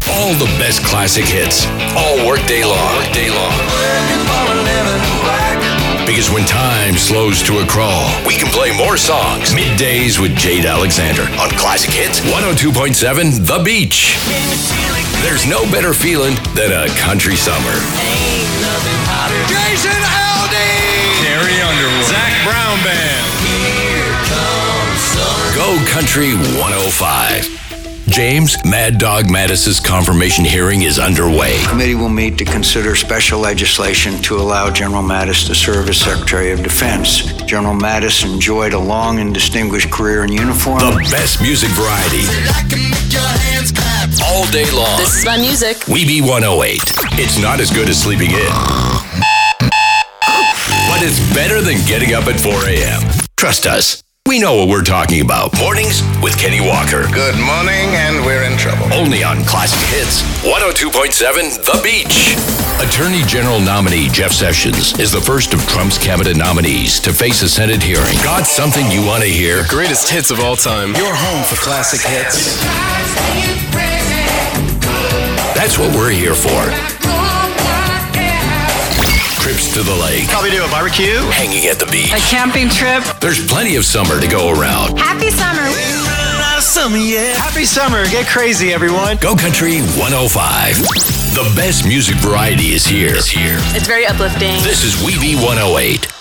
All the best classic hits, all workday long. Because when time slows to a crawl, we can play more songs. Middays with Jade Alexander on Classic Hits 102.7 The Beach. There's no better feeling than a country summer. Jason Aldean! Carrie Underwood. Zach Brown Band. Here comes summer. Go Country 105. James Mad Dog Mattis's confirmation hearing is underway. The committee will meet to consider special legislation to allow General Mattis to serve as Secretary of Defense. General Mattis enjoyed a long and distinguished career in uniform. The best music variety. All day long. This is my music. Weeby 108. It's not as good as sleeping in, but it's better than getting up at 4 a.m. Trust us. We know what we're talking about. Mornings with Kenny Walker. Good morning, and we're in trouble. Only on Classic Hits 102.7 The Beach. Attorney General nominee Jeff Sessions is the first of Trump's cabinet nominees to face a Senate hearing. Got something you want to hear? Greatest hits of all time. Your home for classic hits. That's what we're here for. Trips to the lake. Probably do a barbecue. Hanging at the beach. A camping trip. There's plenty of summer to go around. Happy summer. Happy summer. Get crazy, everyone. Go Country 105. The best music variety is here. It's very uplifting. This is Weeby 108.